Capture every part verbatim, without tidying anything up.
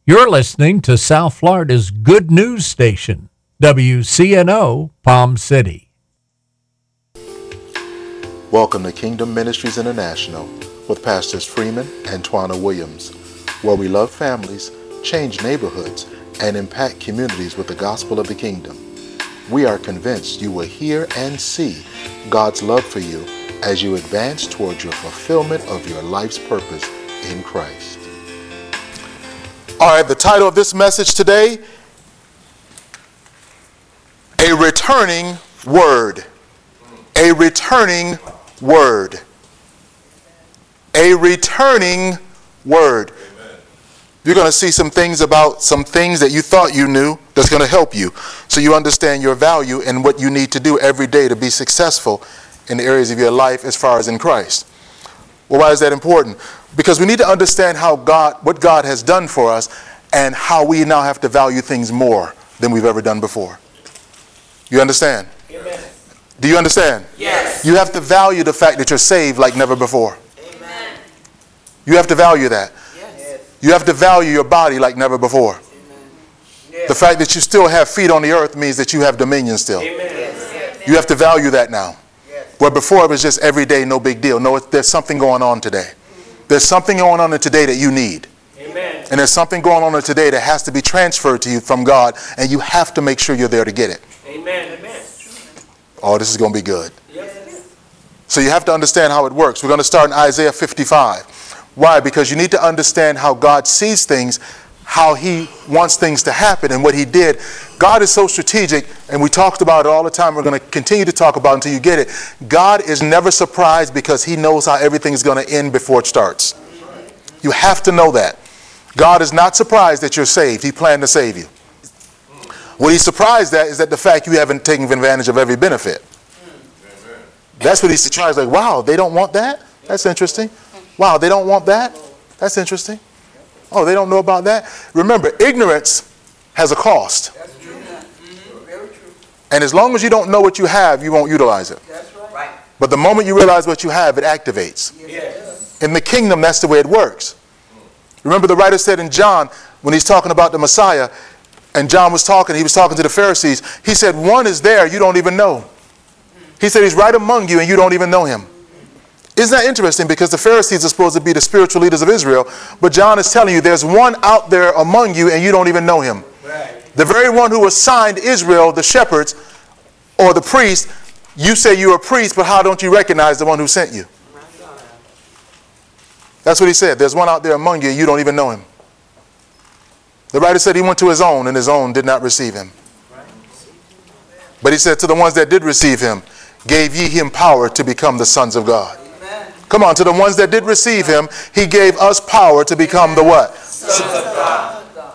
You're listening to South Florida's good news station, W C N O Palm City. Welcome to Kingdom Ministries International with Pastors Freeman and Twana Williams, where we love families, change neighborhoods, and impact communities with the gospel of the kingdom. We are convinced you will hear and see God's love for you as you advance toward your fulfillment of your life's purpose in Christ. All right, the title of this message today, A Returning Word. A returning word. A returning word. You're going to see some things about some things that you thought you knew that's going to help you, so you understand your value and what you need to do every day to be successful in the areas of your life as far as in Christ. Well, why is that important? Because we need to understand how God, what God has done for us, and how we now have to value things more than we've ever done before. You understand? Amen. Do you understand? Yes. You have to value the fact that you're saved like never before. Amen. You have to value that. Yes. You have to value your body like never before. Amen. Yes. The fact that you still have feet on the earth means that you have dominion still. Amen. Yes. You have to value that now. Yes. Where before it was just every day, no big deal. No, there's something going on today. There's something going on today that you need. Amen. And there's something going on today that has to be transferred to you from God, and you have to make sure you're there to get it. Amen. Amen. Oh, this is going to be good. Yes. So you have to understand how it works. We're going to start in Isaiah fifty-five. Why? Because you need to understand how God sees things, how he wants things to happen, and what he did. God is so strategic, and we talked about it all the time. We're going to continue to talk about it until you get it. God is never surprised because he knows how everything's going to end before it starts. You have to know that. God is not surprised that you're saved. He planned to save you. What he's surprised at is that the fact you haven't taken advantage of every benefit. Amen. That's what he's surprised. Like, wow, they don't want that? That's interesting. Wow, they don't want that? That's interesting. Oh, they don't know about that? Remember, ignorance has a cost. That's true. Mm-hmm. Very true. And as long as you don't know what you have, you won't utilize it. That's right. But the moment you realize what you have, it activates. Yes. In the kingdom, that's the way it works. Remember, the writer said in John, when he's talking about the Messiah, and John was talking, he was talking to the Pharisees. He said, one is there you don't even know. He said he's right among you and you don't even know him. Isn't that interesting? Because the Pharisees are supposed to be the spiritual leaders of Israel. But John is telling you there's one out there among you and you don't even know him. Right. The very one who assigned Israel, the shepherds or the priests, you say you're a priest, but how don't you recognize the one who sent you? That's what he said. There's one out there among you and you don't even know him. The writer said he went to his own, and his own did not receive him. But he said to the ones that did receive him, gave ye him power to become the sons of God. Amen. Come on, to the ones that did receive him, he gave us power to become the what? Sons of God.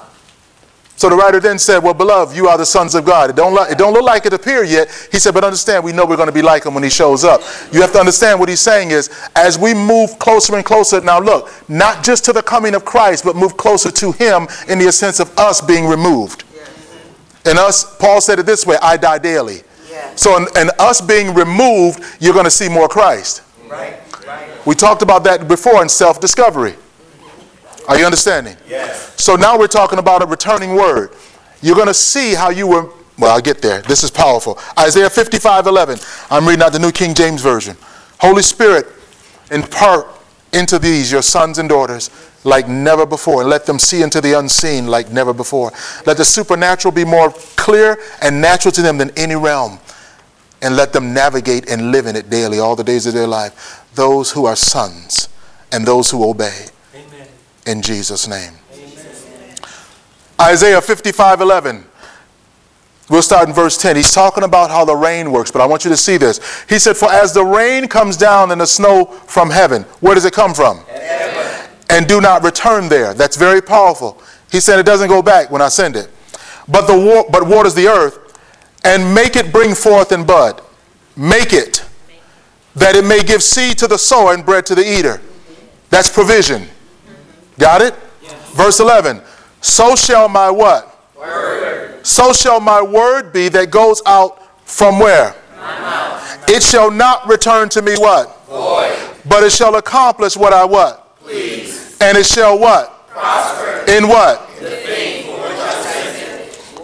So the writer then said, well, beloved, you are the sons of God. It don't, it don't look like it appeared yet. He said, but understand, we know we're going to be like him when he shows up. You have to understand what he's saying is, as we move closer and closer, now look, not just to the coming of Christ, but move closer to him in the sense of us being removed. Yes. And us, Paul said it this way, I die daily. Yes. So in, in us being removed, you're going to see more Christ. Right. Right. We talked about that before in self-discovery. Are you understanding? Yes. So now we're talking about a returning word. You're going to see how you were, well, I'll get there. This is powerful. Isaiah fifty-five eleven. I'm reading out the New King James Version. Holy Spirit, impart into these your sons and daughters like never before, and let them see into the unseen like never before. Let the supernatural be more clear and natural to them than any realm, and let them navigate and live in it daily all the days of their life. Those who are sons and those who obey. Amen. In Jesus' name. Amen. Isaiah fifty-five eleven. We'll start in verse ten. He's talking about how the rain works, but I want you to see this. He said, for as the rain comes down and the snow from heaven, where does it come from? Heaven. And do not return there. That's very powerful. He said it doesn't go back when I send it. But the wa- but waters the earth and make it bring forth and bud. Make it that it may give seed to the sower and bread to the eater. That's provision. Got it? Yes. Verse eleven. So shall my what? Word. So shall my word be that goes out from where? My mouth. It shall not return to me what? Void. But it shall accomplish what I what? Please. And it shall what? Prosper. In what? In the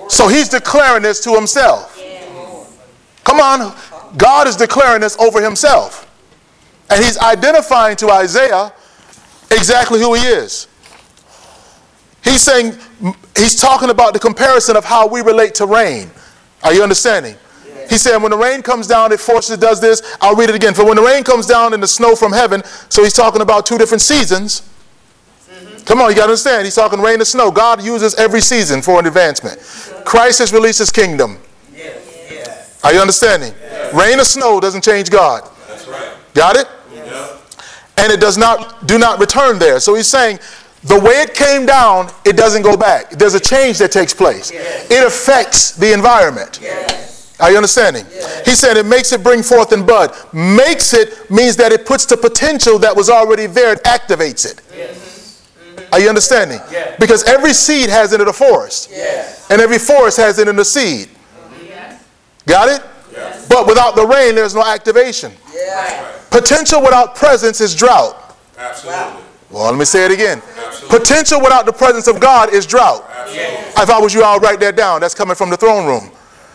So he's declaring this to himself. Come on. God is declaring this over himself. And he's identifying to Isaiah exactly who he is. He's saying, he's talking about the comparison of how we relate to rain. Are you understanding? He said when the rain comes down, it forces, it does this. I'll read it again. For when the rain comes down and the snow from heaven, so he's talking about two different seasons. Mm-hmm. Come on, you got to understand. He's talking rain and snow. God uses every season for an advancement. Christ has released his kingdom. Yes. Yes. Are you understanding? Yes. Rain or snow doesn't change God. That's right. Got it? Yes. And it does not, do not return there. So he's saying the way it came down, it doesn't go back. There's a change that takes place. Yes. It affects the environment. Yes. Are you understanding? Yes. He said it makes it bring forth and bud. Makes it means that it puts the potential that was already there, it activates it. Yes. Mm-hmm. Are you understanding? Yes. Because every seed has in it a forest. Yes. And every forest has in it a seed. Yes. Got it? Yes. But without the rain, there's no activation. Yes. Potential without presence is drought. Absolutely. Well, let me say it again. Absolutely. Potential without the presence of God is drought. Absolutely. If I was you, I'll write that down. That's coming from the throne room.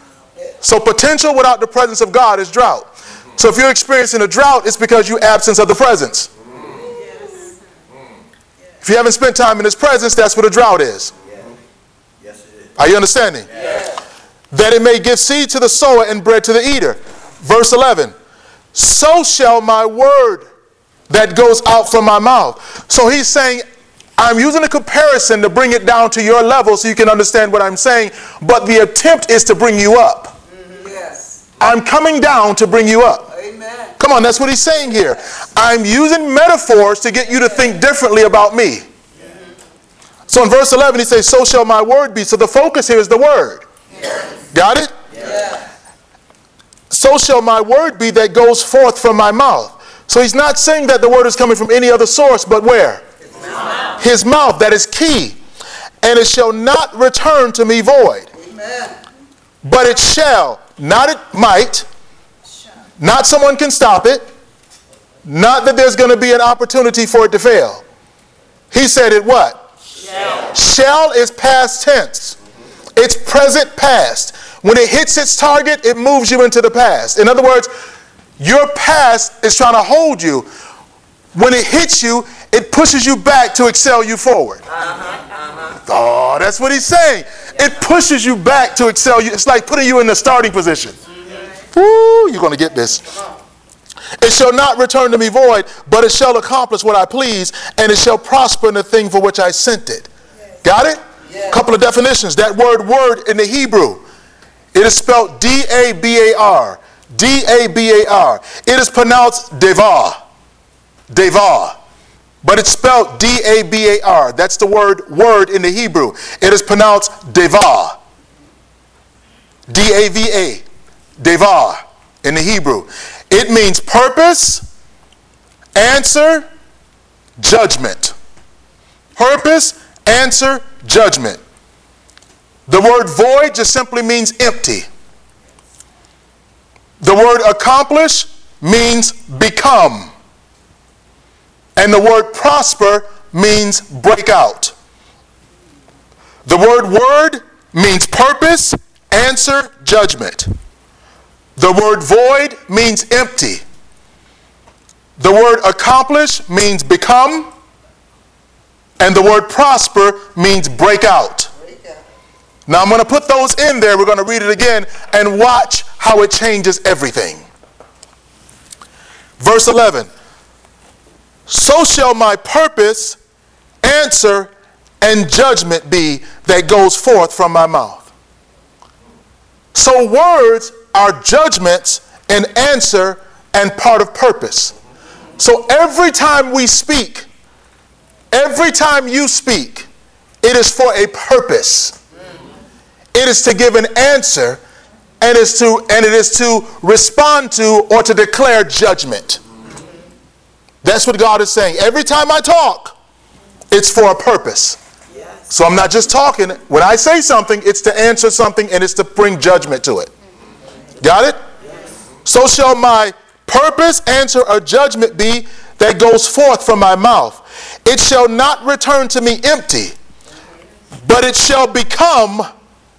So potential without the presence of God is drought. So if you're experiencing a drought, it's because you absence of the presence. Yes. If you haven't spent time in his presence, that's what a drought is. Yes, it is. Are you understanding? Yes. That it may give seed to the sower and bread to the eater. Verse eleven. So shall my word that goes out from my mouth. So he's saying, I'm using a comparison to bring it down to your level so you can understand what I'm saying. But the attempt is to bring you up. I'm coming down to bring you up. Amen. Come on, that's what he's saying here. I'm using metaphors to get you to think differently about me. Mm-hmm. So in verse eleven, he says, so shall my word be. So the focus here is the word. Yes. Got it? Yes. So shall my word be that goes forth from my mouth. So he's not saying that the word is coming from any other source, but where? His mouth. His mouth, that is key. And it shall not return to me void. Amen. But it shall. Not it might, not someone can stop it, not that there's going to be an opportunity for it to fail. He said it what? Shall. Shall is past tense. It's present past. When it hits its target, it moves you into the past. In other words, your past is trying to hold you. When it hits you, it pushes you back to excel you forward. Uh-huh, uh-huh. Oh, that's what he's saying. It pushes you back to excel you. It's like putting you in the starting position. Mm-hmm. Woo, you're going to get this. It shall not return to me void, but it shall accomplish what I please, and it shall prosper in the thing for which I sent it. Yes. Got it? Yes. Couple of definitions. That word word in the Hebrew, it is spelled D A B A R. D A B A R. It is pronounced devar. Devar. But it's spelled D A B A R. That's the word word in the Hebrew. It is pronounced devar. D A V A. Devar in the Hebrew. It means purpose, answer, judgment. Purpose, answer, judgment. The word void just simply means empty. The word accomplish means become. And the word prosper means break out. The word word means purpose, answer, judgment. The word void means empty. The word accomplish means become. And the word prosper means break out. Now I'm going to put those in there. We're going to read it again and watch how it changes everything. Verse eleven. So shall my purpose, answer, and judgment be that goes forth from my mouth. So words are judgments and answer and part of purpose. So every time we speak, every time you speak, it is for a purpose. It is to give an answer, and is to and it is to respond to or to declare judgment. That's what God is saying. Every time I talk, it's for a purpose. Yes. So I'm not just talking. When I say something, it's to answer something, and it's to bring judgment to it. Got it? Yes. So shall my purpose, answer, or judgment be that goes forth from my mouth. It shall not return to me empty, but it shall become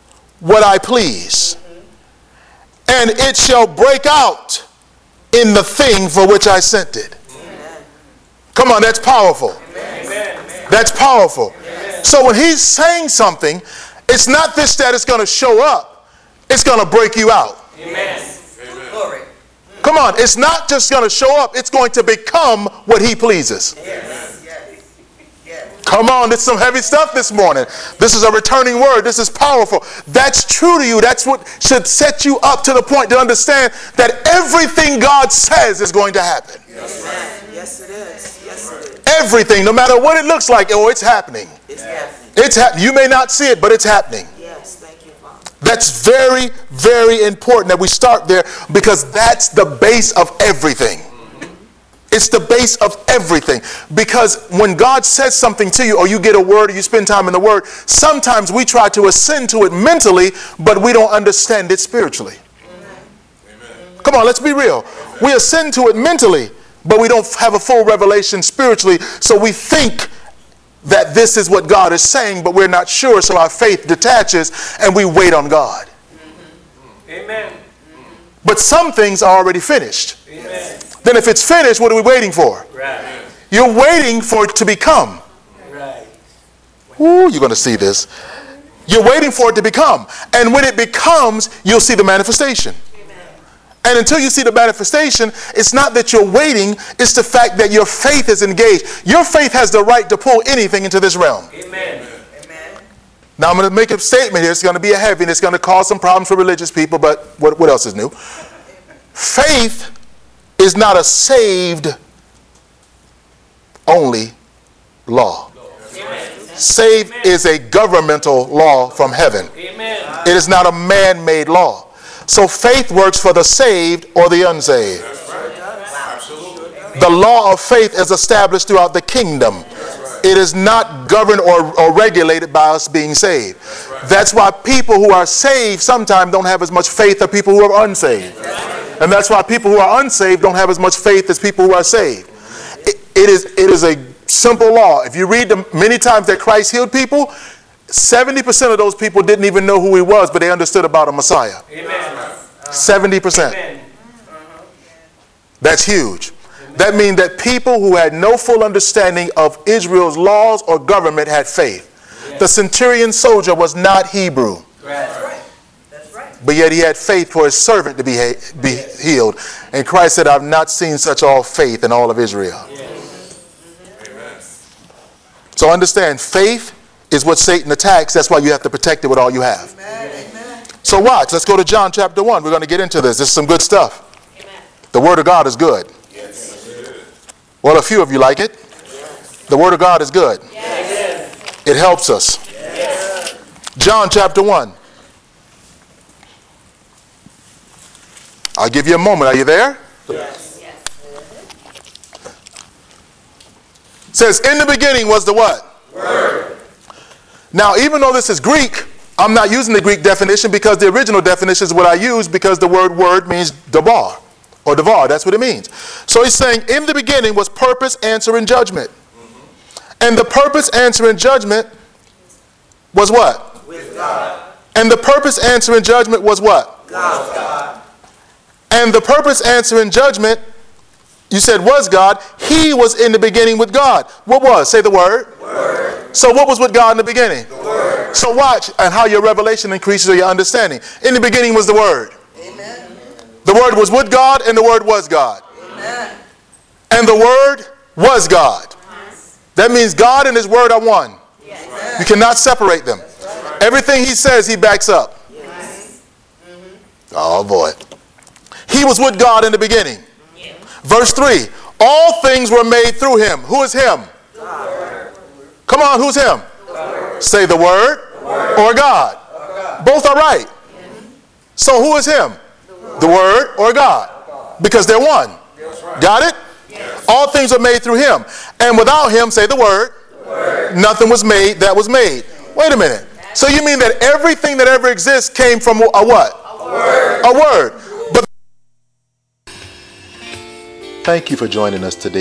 what I please, and it shall break out in the thing for which I sent it. Amen. Come on, that's powerful. Amen. That's powerful. Amen. So when he's saying something, it's not this that it's going to show up, it's going to break you out. Amen. Glory. Come on, it's not just going to show up, it's going to become what he pleases. Yes. Come on, this is some heavy stuff this morning. This is a returning word. This is powerful. That's true to you. That's what should set you up to the point to understand that everything God says is going to happen. Yes, yes it is. Yes, it is. Everything, no matter what it looks like, oh, it's happening. It's happening. It's happening. You may not see it, but it's happening. Yes, thank you, Father. That's very, very important that we start there, because that's the base of everything. It's the base of everything. Because when God says something to you, or you get a word, or you spend time in the word, sometimes we try to ascend to it mentally, but we don't understand it spiritually. Amen. Come on, let's be real. We ascend to it mentally, but we don't have a full revelation spiritually. So we think that this is what God is saying, but we're not sure. So our faith detaches and we wait on God. Amen. But some things are already finished. Amen. Then if it's finished, what are we waiting for? Right. You're waiting for it to become. Right. Ooh, you're going to see this. You're waiting for it to become. And when it becomes, you'll see the manifestation. Amen. And until you see the manifestation, it's not that you're waiting, it's the fact that your faith is engaged. Your faith has the right to pull anything into this realm. Amen. Amen. Now I'm going to make a statement here. It's going to be a heavy and it's going to cause some problems for religious people, but what, what else is new? Faith is not a saved only law. Amen. Saved Amen. Is a governmental law from heaven. Amen. It is not a man-made law. So faith works for the saved or the unsaved. Right. The law of faith is established throughout the kingdom. Right. It is not governed or, or regulated by us being saved. That's, right. That's why people who are saved sometimes don't have as much faith as people who are unsaved. Right. And that's why people who are unsaved don't have as much faith as people who are saved. It, it is, it is a simple law. If you read the many times that Christ healed people, seventy percent of those people didn't even know who he was, but they understood about a Messiah. Amen. seventy percent. Amen. That's huge. Amen. That means that people who had no full understanding of Israel's laws or government had faith. Yes. The centurion soldier was not Hebrew. Right. But yet he had faith for his servant to be, ha- be healed. And Christ said, I've not seen such all faith in all of Israel. Yes. Amen. So understand, faith is what Satan attacks. That's why you have to protect it with all you have. Amen. So watch. Let's go to John chapter one. We're going to get into this. This is some good stuff. Amen. The Word of God is good. Yes. Well, a few of you like it. Yes. The Word of God is good. Yes. It helps us. Yes. John chapter one. I'll give you a moment. Are you there? Yes. Yes. It says, in the beginning was the what? Word. Now, even though this is Greek, I'm not using the Greek definition because the original definition is what I use, because the word word means dabar or davar. That's what it means. So he's saying, in the beginning was purpose, answer, and judgment. Mm-hmm. And the purpose, answer, and judgment was what? With God. And the purpose, answer, and judgment was what? God. And the purpose, answer, and judgment, you said was God. He was in the beginning with God. What was? Say the word. Word. So what was with God in the beginning? The word. So watch and how your revelation increases or your understanding. In the beginning was the word. Amen. The word was with God and the word was God. Amen. And the word was God. Yes. That means God and his word are one. Yes. You cannot separate them. Right. Everything he says, he backs up. Yes. Mm-hmm. Oh boy. He was with God in the beginning. Yeah. Verse three. All things were made through him. Who is him? God. Come on, who's him? The Say the word, the word. Or, God. or God. Both are right. Yeah. So who is him? The word, the word or God? God. Because they're one. Right. Got it? Yes. All things are made through him. And without him, say the word, the word. Nothing was made that was made. Wait a minute. So you mean that everything that ever exists came from a what? A word. A word. Thank you for joining us today.